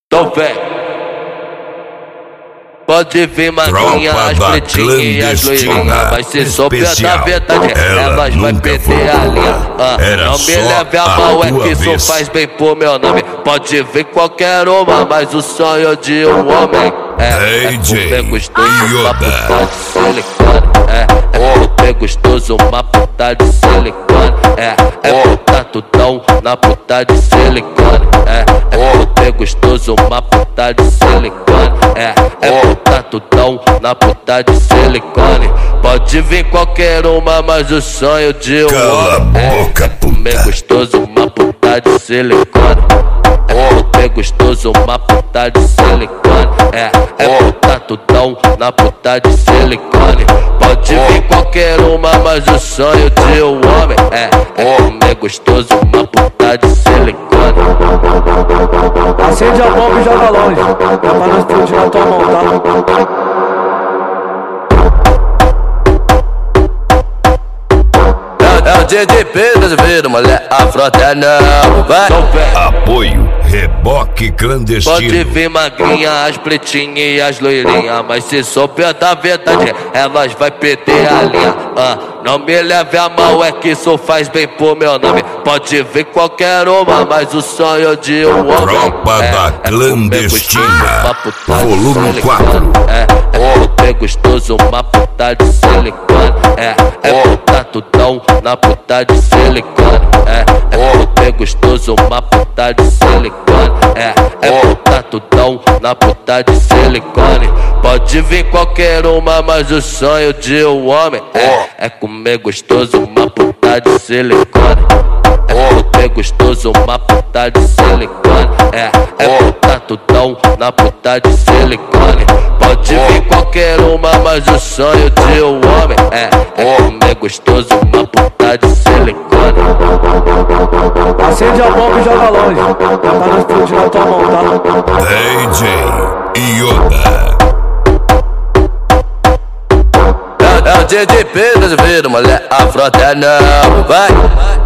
Então vem. Pode vir magrinha, as pretinhas e as loirinhas, mas se souber da verdade, elas vai perder a linha. Não me leve a mal, é que isso faz bem pro meu nome. Pode vir qualquer uma, mas o sonho de um homem é comer gostoso, uma puta de silicone. É comer gostoso, uma puta de silicone. É botar tudão na puta de silicone. É comer gostoso, uma puta de silicone. É botar tudão na puta de silicone. Pode vir qualquer uma, mas o sonho de um homem é comer gostoso, uma puta de silicone. É comer gostoso, uma puta de silicone. É botar tudão na puta de silicone. Pode vir qualquer uma, mas o sonho de um homem é comer gostoso, uma puta de silicone. Acende a bomba e joga longe, é pra não explodir na tua mão, tá? É o dia de Pedro, vira mulher, a frota é não, vai. Apoio Reboque Clandestino. Pode vir magrinha, as pretinhas e as loirinhas, mas se souber da verdade, elas vai perder a linha. Não me leve a mal, é que isso faz bem pro meu nome. Pode vir qualquer uma, mas o sonho de um homem Tropa da Clandestina, volume 4. É comer gostoso, uma puta de silicone. É botar tudão na puta de silicone. É comer gostoso, uma puta de silicone. É botar tudão na puta de silicone. Pode vir qualquer uma, mas o sonho de um homem é comer gostoso, uma puta de silicone. É comer gostoso, uma puta de silicone. É botar tudão na puta de silicone. Pode vir qualquer uma, mas o sonho de um homem é comer gostoso, uma puta de silicone. Acende a bomba e joga longe, é pra não explodir na tua mão, tá? DJ Yoda. É o dia de Pedro, vira mulher, a frota é não, vai.